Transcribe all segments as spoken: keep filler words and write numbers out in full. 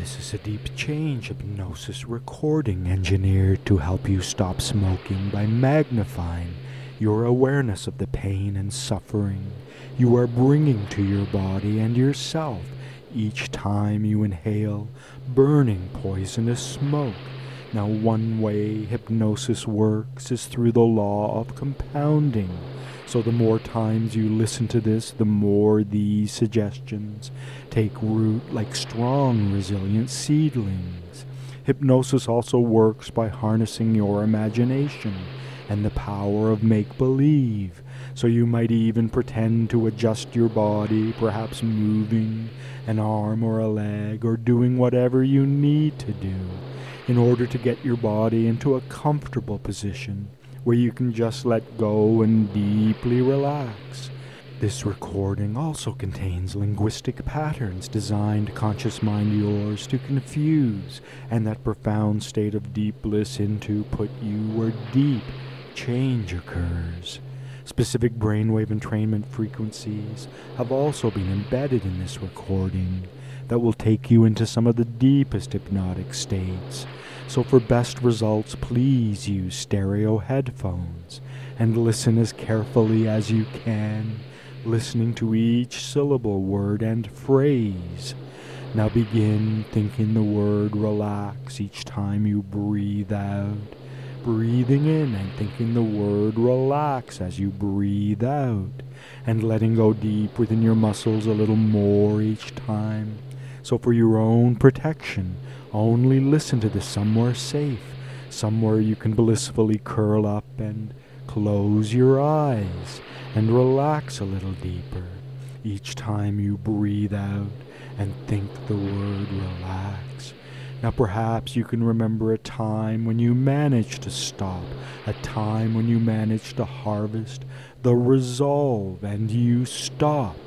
This is a deep change hypnosis recording engineered to help you stop smoking by magnifying your awareness of the pain and suffering you are bringing to your body and yourself each time you inhale burning poisonous smoke. Now, one way hypnosis works is through the law of compounding. So the more times you listen to this, the more these suggestions take root like strong, resilient seedlings. Hypnosis also works by harnessing your imagination and the power of make-believe. So you might even pretend to adjust your body, perhaps moving an arm or a leg, or doing whatever you need to do in order to get your body into a comfortable position where you can just let go and deeply relax. This recording also contains linguistic patterns designed, conscious mind yours, to confuse and that profound state of deep bliss into put you where deep change occurs. Specific brainwave entrainment frequencies have also been embedded in this recording that will take you into some of the deepest hypnotic states. So for best results, please use stereo headphones and listen as carefully as you can, listening to each syllable, word, and phrase. Now begin thinking the word relax each time you breathe out, breathing in and thinking the word relax as you breathe out, and letting go deep within your muscles a little more each time. So for your own protection, only listen to this somewhere safe, somewhere you can blissfully curl up and close your eyes and relax a little deeper each time you breathe out and think the word relax. Now perhaps you can remember a time when you managed to stop, a time when you managed to harvest the resolve and you stopped.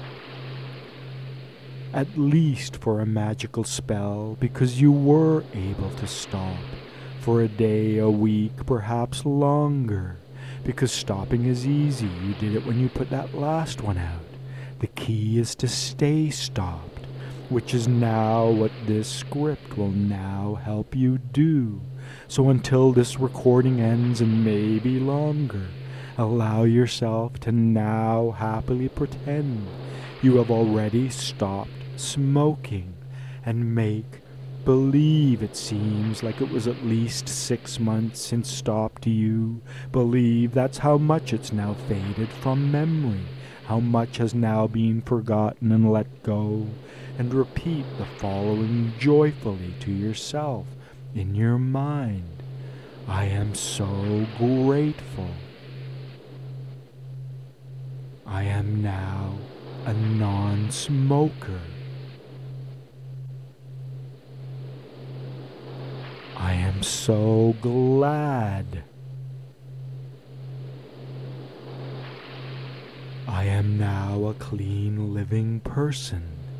At least for a magical spell, because you were able to stop for a day, a week, perhaps longer, because stopping is easy. You did it when you put that last one out. The key is to stay stopped, which is now what this script will now help you do. So until this recording ends, and maybe longer, allow yourself to now happily pretend you have already stopped smoking and make believe it seems like it was at least six months since stopped you. Believe that's how much it's now faded from memory, how much has now been forgotten and let go, and repeat the following joyfully to yourself in your mind. I am so grateful. I am now a non-smoker. I am so glad. I am now a clean living person.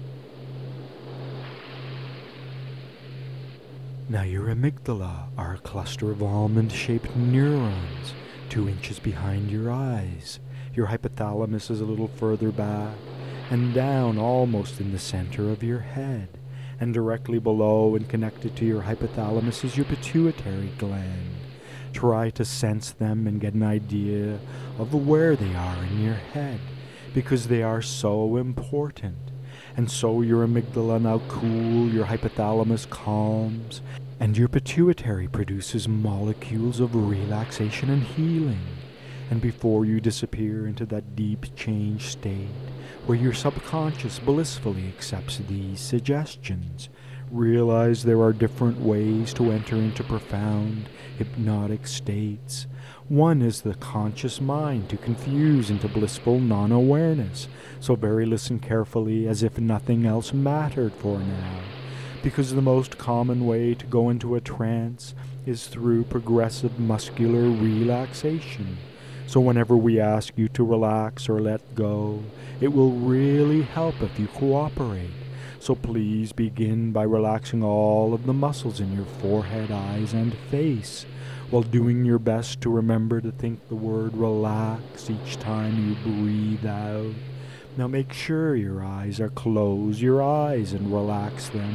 Now your amygdala are a cluster of almond-shaped neurons two inches behind your eyes. Your hypothalamus is a little further back and down almost in the center of your head. And directly below and connected to your hypothalamus is your pituitary gland. Try to sense them and get an idea of where they are in your head, because they are so important. And so your amygdala now cool, your hypothalamus calms, and your pituitary produces molecules of relaxation and healing. And before you disappear into that deep change state, where your subconscious blissfully accepts these suggestions, realize there are different ways to enter into profound hypnotic states. One is the conscious mind to confuse into blissful non-awareness. So very listen carefully as if nothing else mattered for now. Because the most common way to go into a trance is through progressive muscular relaxation. So whenever we ask you to relax or let go, it will really help if you cooperate. So please begin by relaxing all of the muscles in your forehead, eyes, and face, while doing your best to remember to think the word relax each time you breathe out. Now make sure your eyes are closed, your eyes, and relax them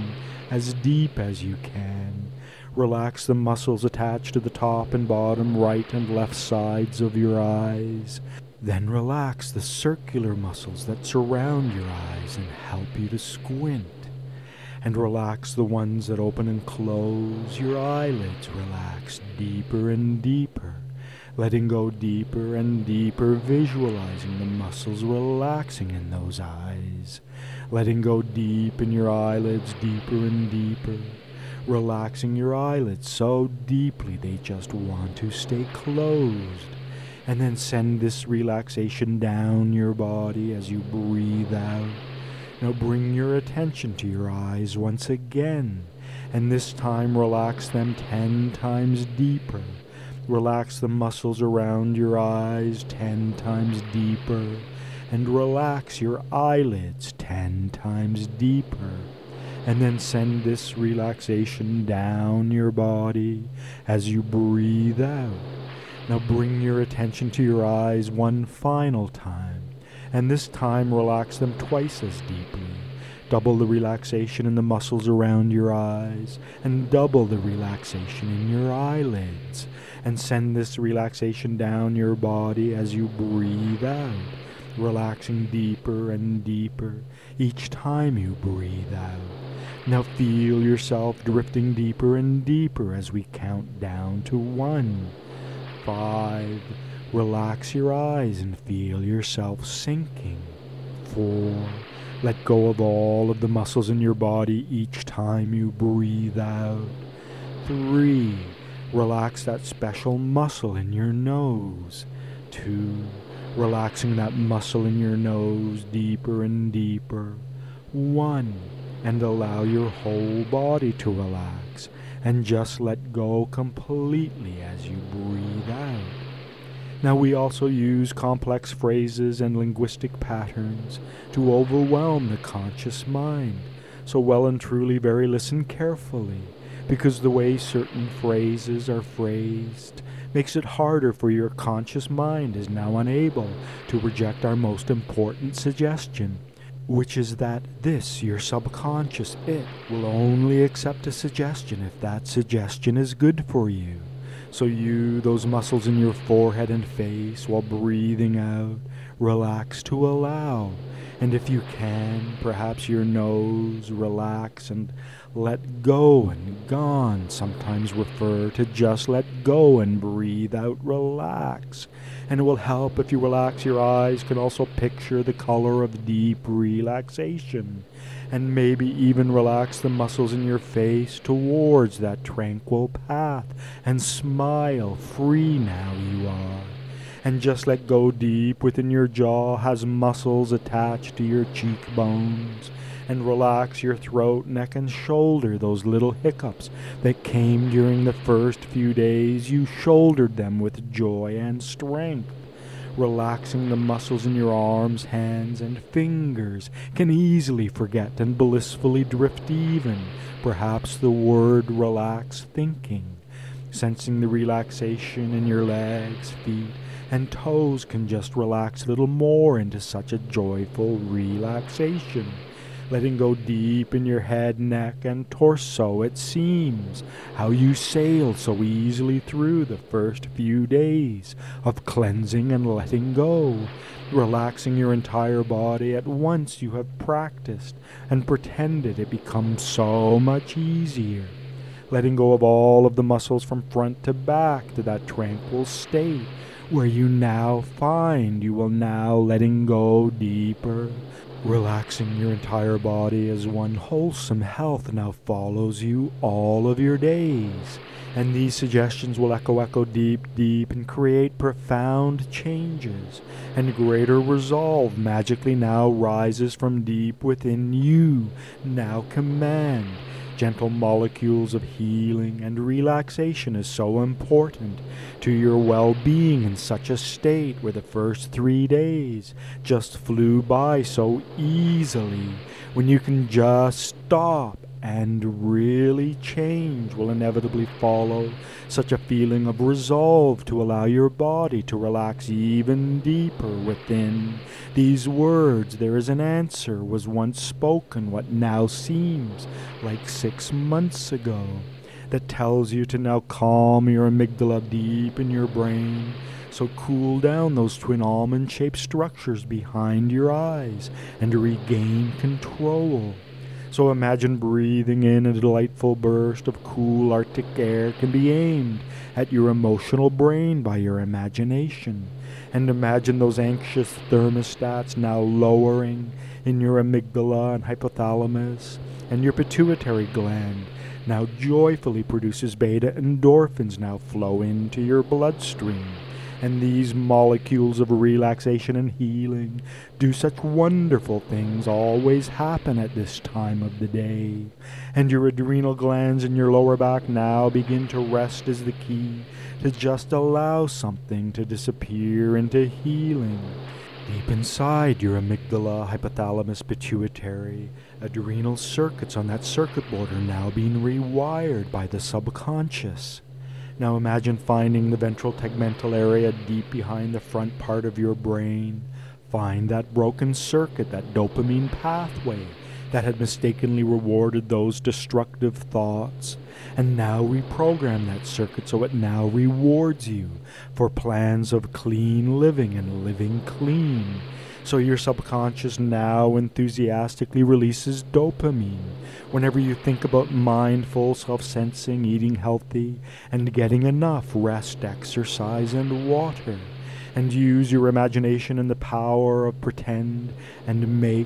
as deep as you can. Relax the muscles attached to the top and bottom right and left sides of your eyes. Then relax the circular muscles that surround your eyes and help you to squint. And relax the ones that open and close your eyelids. Relax deeper and deeper, letting go deeper and deeper, visualizing the muscles relaxing in those eyes. Letting go deep in your eyelids, deeper and deeper. Relaxing your eyelids so deeply they just want to stay closed. And then send this relaxation down your body as you breathe out. Now bring your attention to your eyes once again, and this time relax them ten times deeper. Relax the muscles around your eyes ten times deeper, and relax your eyelids ten times deeper. And then send this relaxation down your body as you breathe out. Now bring your attention to your eyes one final time, and this time relax them twice as deeply. Double the relaxation in the muscles around your eyes, and double the relaxation in your eyelids. And send this relaxation down your body as you breathe out, relaxing deeper and deeper each time you breathe out. Now feel yourself drifting deeper and deeper as we count down to one. Five. Relax your eyes and feel yourself sinking. Four. Let go of all of the muscles in your body each time you breathe out. Three. Relax that special muscle in your nose. Two. Relaxing that muscle in your nose deeper and deeper. One. And allow your whole body to relax and just let go completely as you breathe out. Now we also use complex phrases and linguistic patterns to overwhelm the conscious mind. So well and truly very listen carefully, because the way certain phrases are phrased makes it harder for your conscious mind is now unable to reject our most important suggestion, which is that this, your subconscious it, will only accept a suggestion if that suggestion is good for you. So you, those muscles in your forehead and face, while breathing out, relax to allow. And if you can, perhaps your nose, relax and let go and gone. Sometimes refer to just let go and breathe out, relax. And it will help if you relax your eyes, can also picture the color of deep relaxation. And maybe even relax the muscles in your face towards that tranquil path. And smile, free now you are. And just let go deep within your jaw has muscles attached to your cheekbones. And relax your throat, neck, and shoulder, those little hiccups that came during the first few days. You shouldered them with joy and strength. Relaxing the muscles in your arms, hands, and fingers can easily forget and blissfully drift even, perhaps the word relax thinking. Sensing the relaxation in your legs, feet, and toes can just relax a little more into such a joyful relaxation. Letting go deep in your head, neck, and torso, it seems how you sailed so easily through the first few days of cleansing and letting go, relaxing your entire body at once you have practiced and pretended it becomes so much easier. Letting go of all of the muscles from front to back to that tranquil state where you now find you will now letting go deeper. Relaxing your entire body as one wholesome health now follows you all of your days. And these suggestions will echo, echo deep, deep, and create profound changes. And greater resolve magically now rises from deep within you. Now command. Gentle molecules of healing and relaxation is so important to your well-being in such a state where the first three days just flew by so easily, when you can just stop and really change will inevitably follow. Such a feeling of resolve to allow your body to relax even deeper within. These words, "there is an answer," was once spoken what now seems like six months ago, that tells you to now calm your amygdala deep in your brain. So cool down those twin almond-shaped structures behind your eyes and regain control. So imagine breathing in a delightful burst of cool Arctic air can be aimed at your emotional brain by your imagination. And imagine those anxious thermostats now lowering in your amygdala and hypothalamus, and your pituitary gland now joyfully produces beta endorphins now flow into your bloodstream. And these molecules of relaxation and healing do such wonderful things always happen at this time of the day. And your adrenal glands in your lower back now begin to rest as the key to just allow something to disappear into healing. Deep inside your amygdala, hypothalamus, pituitary, adrenal circuits on that circuit board are now being rewired by the subconscious. Now imagine finding the ventral tegmental area deep behind the front part of your brain. Find that broken circuit, that dopamine pathway that had mistakenly rewarded those destructive thoughts, and now reprogram that circuit so it now rewards you for plans of clean living and living clean. So your subconscious now enthusiastically releases dopamine whenever you think about mindful, self-sensing, eating healthy, and getting enough rest, exercise, and water. And use your imagination and the power of pretend and make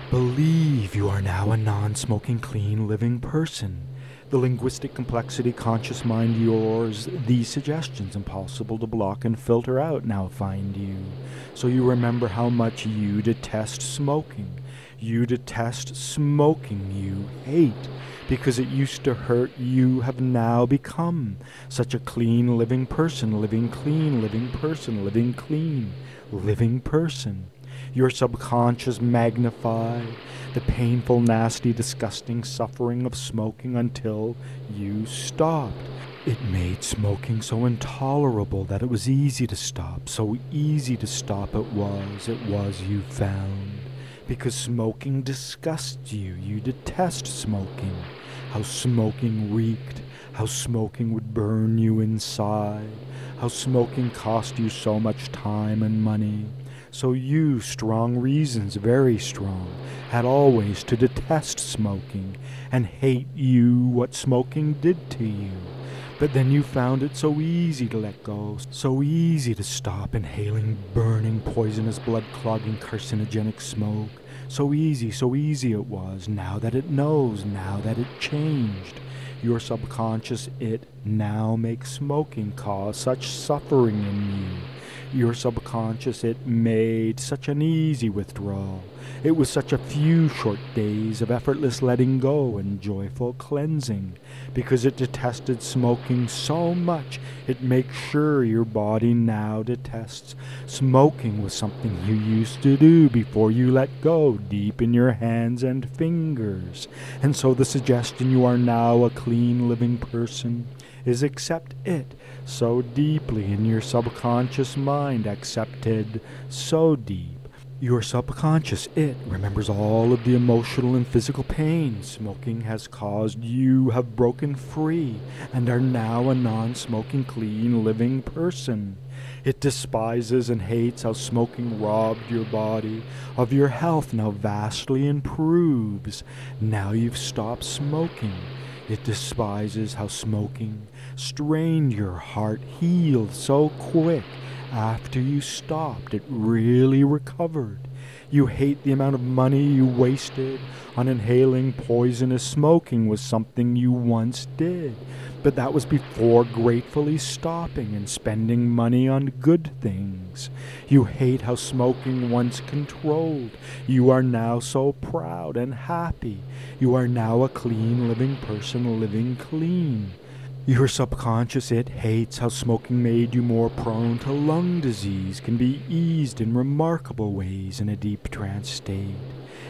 believe you are now a non-smoking, clean, living person. The linguistic complexity, conscious mind yours, these suggestions impossible to block and filter out now find you. So you remember how much you detest smoking. You detest smoking, you hate, because it used to hurt. You have now become such a clean, living person, living clean, living person, living clean, living person. Your subconscious magnified the painful, nasty, disgusting suffering of smoking until you stopped. It made smoking so intolerable that it was easy to stop. So easy to stop it was, it was you found. Because smoking disgusts you. You detest smoking. How smoking reeked. How smoking would burn you inside. How smoking cost you so much time and money. So you, strong reasons, very strong, had always to detest smoking and hate you what smoking did to you. But then you found it so easy to let go, so easy to stop inhaling burning, poisonous, blood-clogging, carcinogenic smoke. So easy, so easy it was, now that it knows, now that it changed. Your subconscious, it now makes smoking cause such suffering in you. Your subconscious, it made such an easy withdrawal. It was such a few short days of effortless letting go and joyful cleansing. Because it detested smoking so much, it makes sure your body now detests. Smoking was something you used to do before you let go, deep in your hands and fingers. And so the suggestion you are now a clean living person is accept it so deeply in your subconscious mind, accepted so deep. Your subconscious, it remembers all of the emotional and physical pain smoking has caused. You have broken free and are now a non-smoking, clean, living person. It despises and hates how smoking robbed your body of your health, now vastly improves. Now you've stopped smoking. It despises how smoking strained your heart, healed so quick. After you stopped, it really recovered. You hate the amount of money you wasted on inhaling poisonous smoking was something you once did. But that was before gratefully stopping and spending money on good things. You hate how smoking once controlled. You are now so proud and happy. You are now a clean living person living clean. Your subconscious, it hates how smoking made you more prone to lung disease, can be eased in remarkable ways in a deep trance state.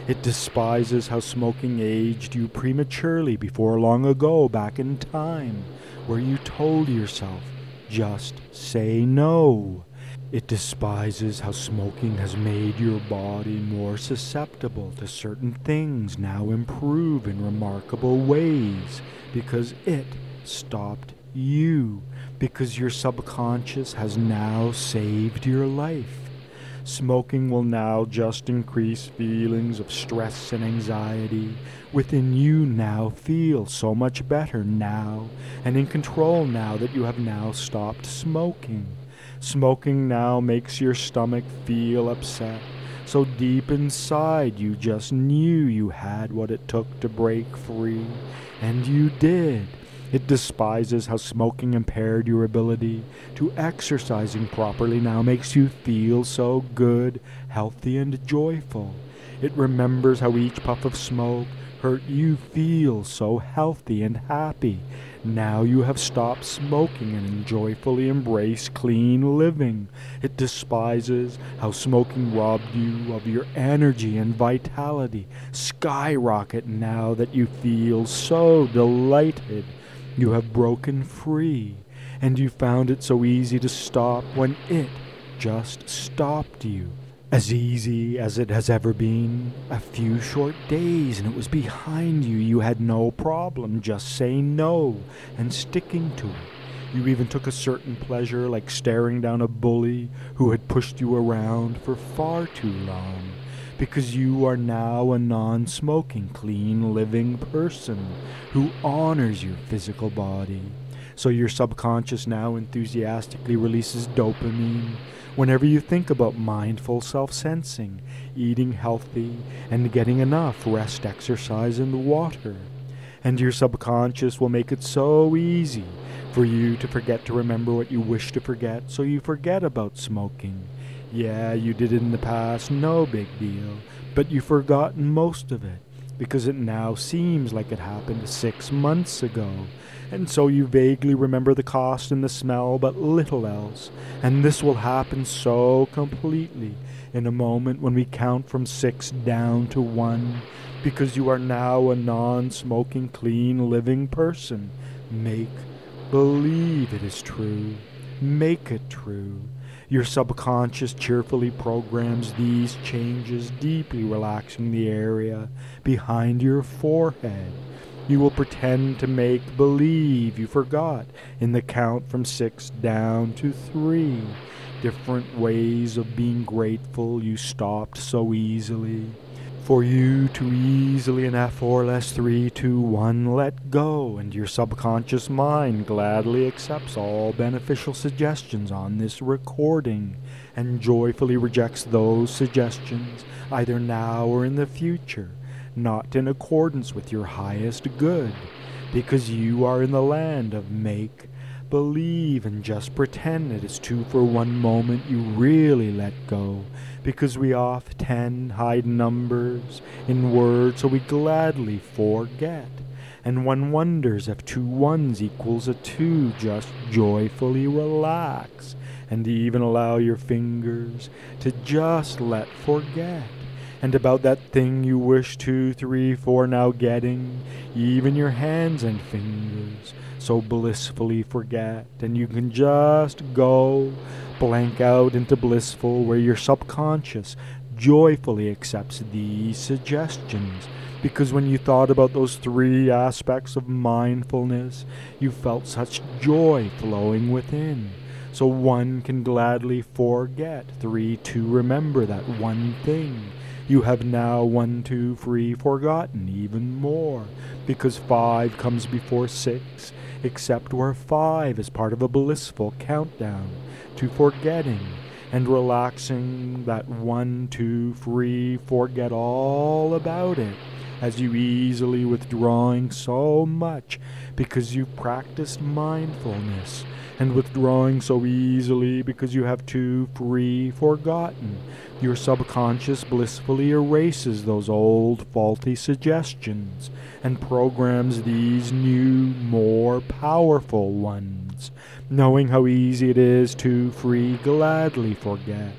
It despises how smoking aged you prematurely before long ago back in time, where you told yourself, just say no. It despises how smoking has made your body more susceptible to certain things now improve in remarkable ways because it stopped you, because your subconscious has now saved your life. Smoking will now just increase feelings of stress and anxiety within you now feel so much better now and in control now that you have now stopped smoking. Smoking now makes your stomach feel upset, so deep inside you just knew you had what it took to break free, and you did. It despises how smoking impaired your ability to exercising properly now makes you feel so good, healthy, and joyful. It remembers how each puff of smoke hurt you feel so healthy and happy. Now you have stopped smoking and joyfully embrace clean living. It despises how smoking robbed you of your energy and vitality. Skyrocket now that you feel so delighted. You have broken free, and you found it so easy to stop when it just stopped you. As easy as it has ever been. A few short days and it was behind you. You had no problem just saying no and sticking to it. You even took a certain pleasure like staring down a bully who had pushed you around for far too long, because you are now a non-smoking, clean living person who honors your physical body. So your subconscious now enthusiastically releases dopamine whenever you think about mindful self-sensing, eating healthy, and getting enough rest, exercise, and water. And your subconscious will make it so easy for you to forget to remember what you wish to forget, so you forget about smoking. Yeah, you did it in the past, no big deal, but you've forgotten most of it, because it now seems like it happened six months ago. And so you vaguely remember the cost and the smell, but little else. And this will happen so completely in a moment when we count from six down to one, because you are now a non-smoking, clean, living person. Make believe it is true. Make it true. Your subconscious cheerfully programs these changes, deeply relaxing the area behind your forehead. You will pretend to make believe you forgot in the count from six down to three. Different ways of being grateful you stopped so easily. For you to easily in F four less three, two, one, let go, and your subconscious mind gladly accepts all beneficial suggestions on this recording and joyfully rejects those suggestions either now or in the future, not in accordance with your highest good, because you are in the land of make believe and just pretend it is true for one moment you really let go, because we often hide numbers in words so we gladly forget, and one wonders if two ones equals a two. Just joyfully relax and even allow your fingers to just let forget. And about that thing you wish two, three, four now getting, even your hands and fingers so blissfully forget, and you can just go blank out into blissful where your subconscious joyfully accepts these suggestions, because when you thought about those three aspects of mindfulness, you felt such joy flowing within. So one can gladly forget, three to remember that one thing. You have now one, two, three forgotten even more, because five comes before six, except where five is part of a blissful countdown to forgetting and relaxing that one, two, three, forget all about it, as you easily withdrawing so much because you practiced mindfulness, and withdrawing so easily because you have two, three forgotten. Your subconscious blissfully erases those old faulty suggestions and programs these new, more powerful ones, knowing how easy it is to free gladly forget,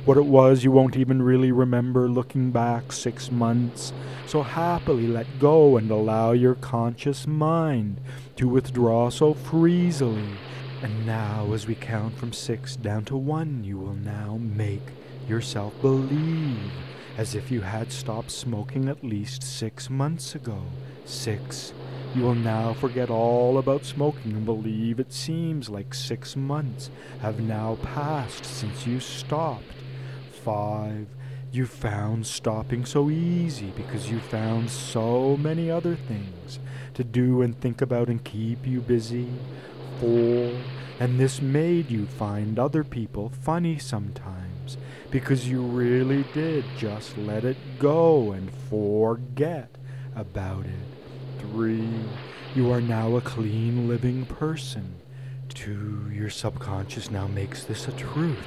What it was you won't even really remember looking back six months. So happily let go and allow your conscious mind to withdraw so freezily. And now as we count from six down to one, you will now make yourself believe as if you had stopped smoking at least six months ago. Six. You will now forget all about smoking and believe it seems like six months have now passed since you stopped. Five. You found stopping so easy because you found so many other things to do and think about and keep you busy. Four. And this made you find other people funny sometimes because you really did just let it go and forget about it. Three. You are now a clean living person. Two. Your subconscious now makes this a truth.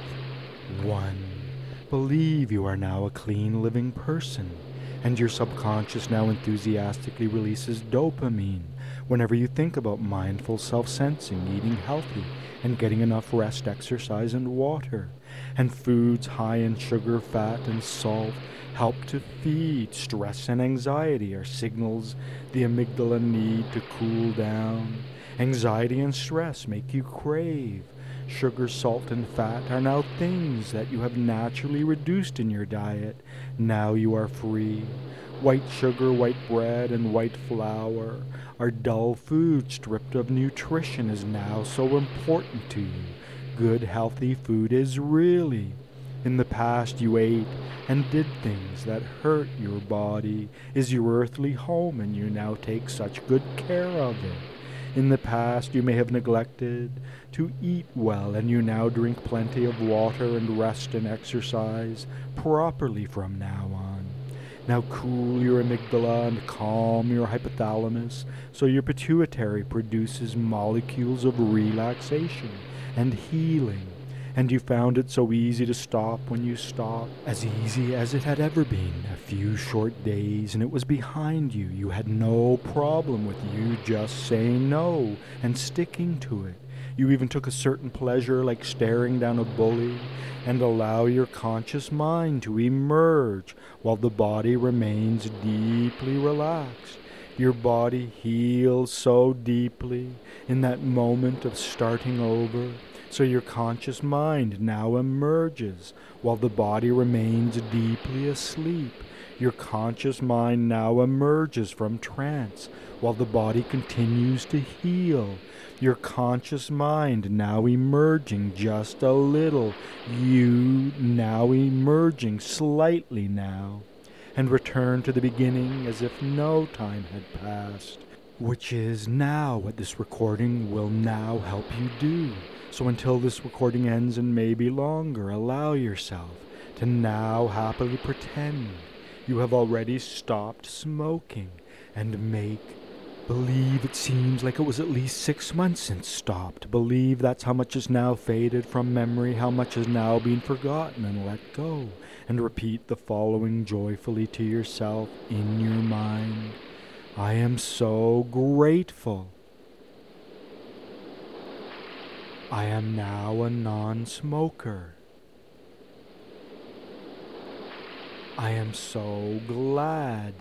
One. Believe you are now a clean living person, and your subconscious now enthusiastically releases dopamine whenever you think about mindful self-sensing, eating healthy, and getting enough rest, exercise, and water. And foods high in sugar, fat, and salt help to feed stress and anxiety are signals the amygdala need to cool down. Anxiety and stress make you crave. Sugar, salt, and fat are now things that you have naturally reduced in your diet. Now you are free. White sugar, white bread, and white flour are dull food stripped of nutrition is now so important to you. Good, healthy food is really. In the past you ate and did things that hurt your body, is your earthly home, and you now take such good care of it. In the past you may have neglected to eat well, and you now drink plenty of water and rest and exercise properly from now on. Now cool your amygdala and calm your hypothalamus so your pituitary produces molecules of relaxation and healing. And you found it so easy to stop when you stopped, as easy as it had ever been. A few short days and it was behind you. You had no problem with you just saying no and sticking to it. You even took a certain pleasure like staring down a bully, and allow your conscious mind to emerge while the body remains deeply relaxed. Your body heals so deeply in that moment of starting over. So your conscious mind now emerges while the body remains deeply asleep. Your conscious mind now emerges from trance while the body continues to heal. Your conscious mind now emerging just a little. You now emerging slightly now. And return to the beginning as if no time had passed. Which is now what this recording will now help you do. So until this recording ends and maybe longer, allow yourself to now happily pretend you have already stopped smoking and make believe it seems like it was at least six months since stopped. Believe that's how much is now faded from memory, how much has now been forgotten and let go. And repeat the following joyfully to yourself in your mind. I am so grateful. I am now a non-smoker. I am so glad.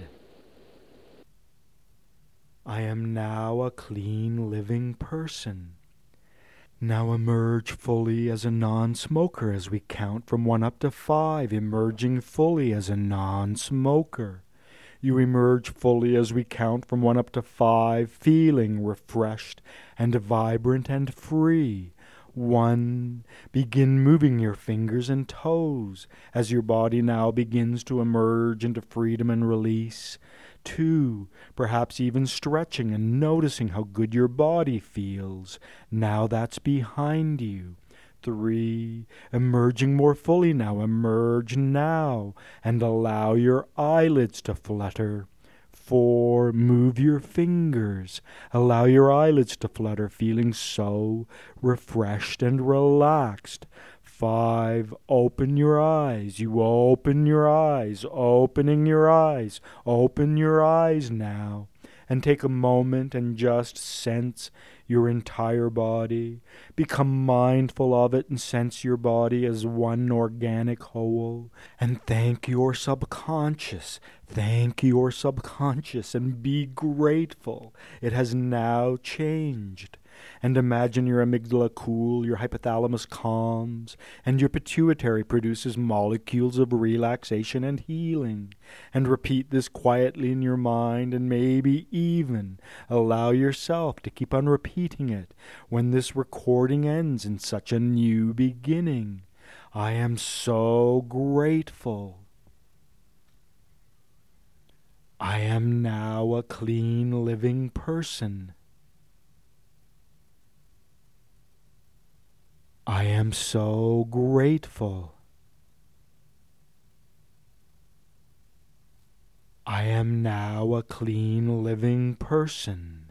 I am now a clean living person. Now emerge fully as a non-smoker as we count from one up to five, emerging fully as a non-smoker. You emerge fully as we count from one up to five, feeling refreshed and vibrant and free. One, begin moving your fingers and toes as your body now begins to emerge into freedom and release. Two, perhaps even stretching and noticing how good your body feels. Now that's behind you. Three, emerging more fully now. Emerge now and allow your eyelids to flutter. Four, move your fingers. Allow your eyelids to flutter, feeling so refreshed and relaxed. Five, open your eyes. You open your eyes, opening your eyes. Open your eyes now. And take a moment and just sense your entire body. Become mindful of it and sense your body as one organic whole. And thank your subconscious. Thank your subconscious and be grateful. It has now changed. And imagine your amygdala cool, your hypothalamus calms, and your pituitary produces molecules of relaxation and healing. And repeat this quietly in your mind, and maybe even allow yourself to keep on repeating it when this recording ends in such a new beginning. I am so grateful. I am now a clean living person. I am so grateful. I am now a clean living person.